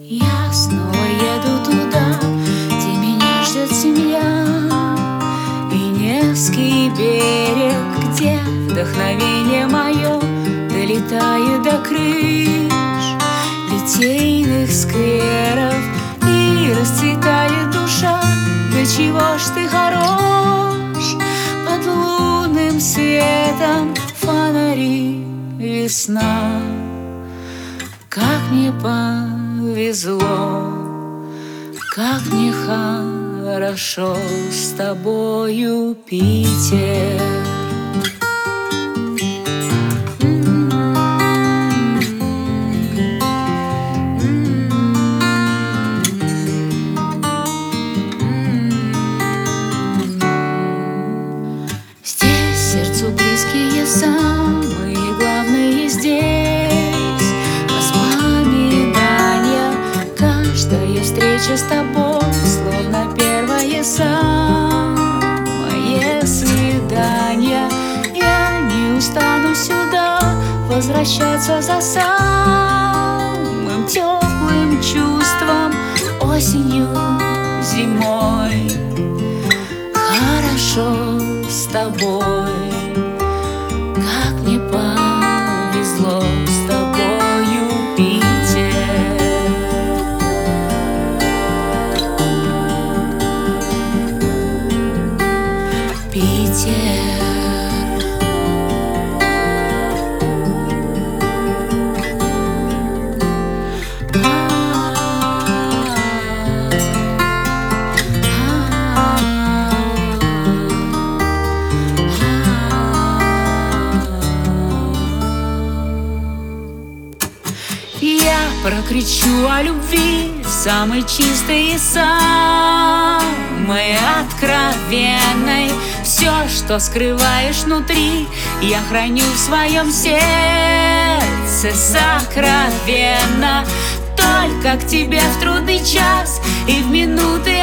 Я снова еду туда, где меня ждет семья, и Невский берег, где вдохновение мое долетает до крыш литейных скверов, и расцветает душа. Да чего ж ты хорош, под лунным светом фонари, весна. Как мне повезло, как мне хорошо с тобою, Питер. Здесь сердцу близкие самые главные здесь воспоминания. Каждая встреча с тобой словно первое самое свидание. Я не устану сюда возвращаться за самым теплым чувством, осенью, зимой. Хорошо с тобой, как мне повезло с тобою, Питер. Питер. Я прокричу о любви самой чистой и самой откровенной. Все, что скрываешь внутри, я храню в своем сердце сокровенно. Только к тебе в трудный час и в минуты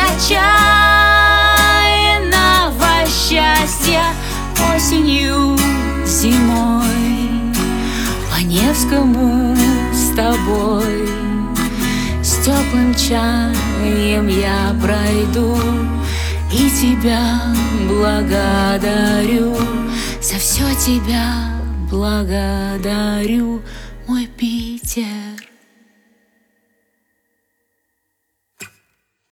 отчаянного счастья, осенью, зимой, по Невскому с тобой. С теплым чаем я пройду и тебя благодарю, за все тебя благодарю, мой Питер.